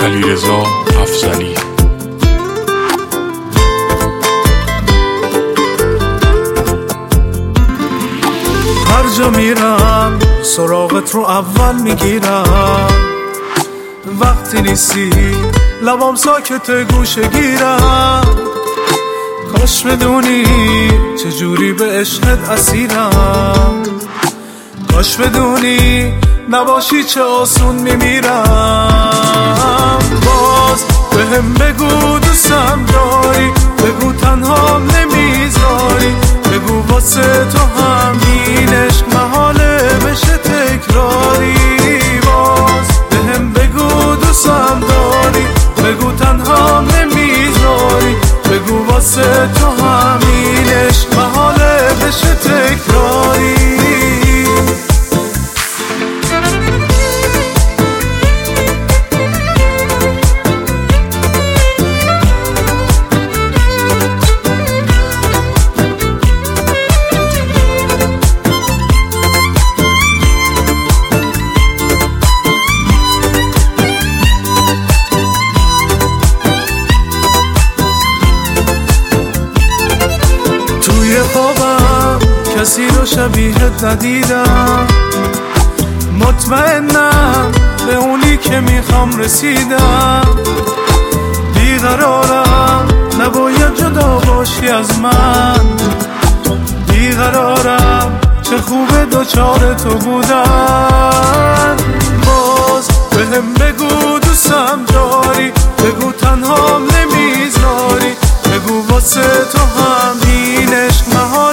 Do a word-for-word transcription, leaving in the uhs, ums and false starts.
علیرضا افضلی. هر جا میرم سراغت رو اول میگیرم، وقتی نیستی لبام ساکت گوشه گیرم. کاش بدونی چجوری به عشقت اسیرم، کاش بدونی نباشی چه آسون میمیرم. باز بهم بگو دوستم داری، بگو تنهام نمیذاری، بگو واسه تو همین عشق محاله بشه تکراری. باز بهم بگو دوستم داری، بگو تنهام نمیذاری، بگو واسه تو همین عشق محاله بشه تکراری. توی خوابم کسی رو شبیهت ندیدم، مطمئنم به اونی که میخوام رسیدم. بیقرارم نباید جدا باشی از من، بیقرارم چه خوبه دوچار تو بودن. باز بهم بگو دوستم داری، بگو تنهام نمیذاری، بگو واسه تو همین عشق محال